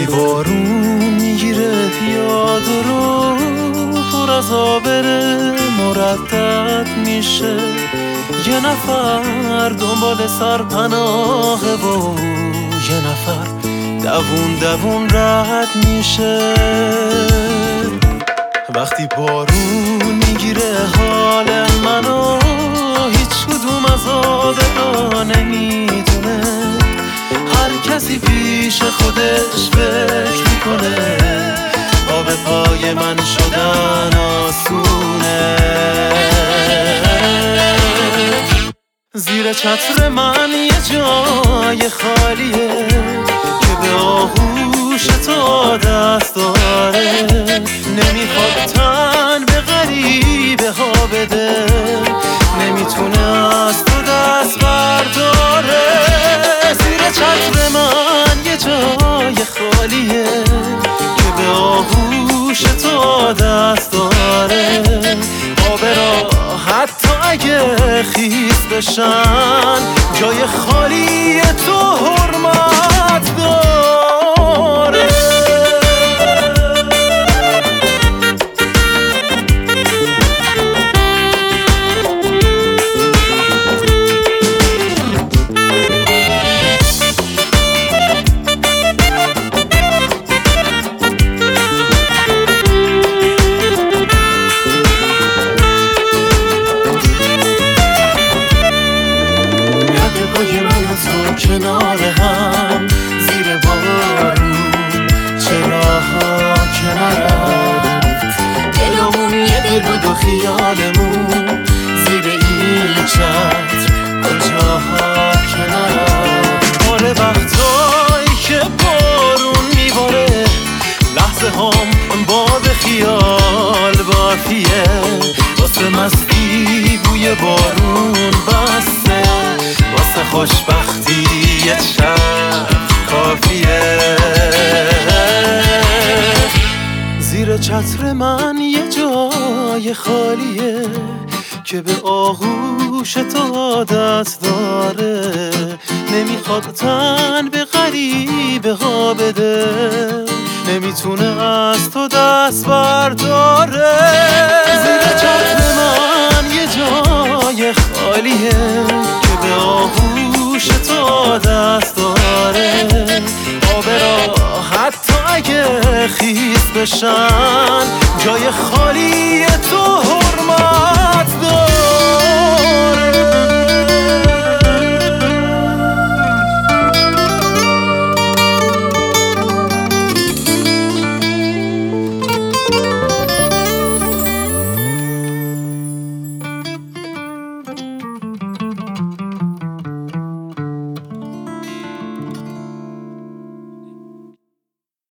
وقتی بارون میگیره یاد رو پر از آبره مردد میشه، یه نفر دنبال سرپناهه و یه نفر دوون دوون رد میشه. وقتی بارون میگیره حال منو هیچ کدوم از آدما نمیدونه، هر کسی پیش خودش فکر میکنه آب پای من شدن آسونه. زیر چتر من یه جای خالیه که به آغوش تو دست داره، نمیخواد تن به غریبه ها بده، نمیتونه از تو دست برداره. زیر چتر من یه جای خالیه که به آغوش تو دست داره، آبرا حتی اگه خیس بشن جای خالی تو حرمت داره. کنار هم زیر بارون چرا که نرفت دلمون، یه دل بود و خیالمون زیر این چتر کجاها که نرفت. آره وقتایی که بارون میباره لحظه هم باد خیال بافیه، واسه مستی بوی بارون بسته، واسه خوشبختی یه شب کافیه. زیر چتر من یه جای خالیه که به آغوش تو دست داره، نمیخواد تن به غریبه ها بده، نمیتونه از تو دست برداره. زیر چتر من یه جای خالیه که به آغوش تو دست داره، آبرا حتی اگه خیس بشن جای خالی تو حرمت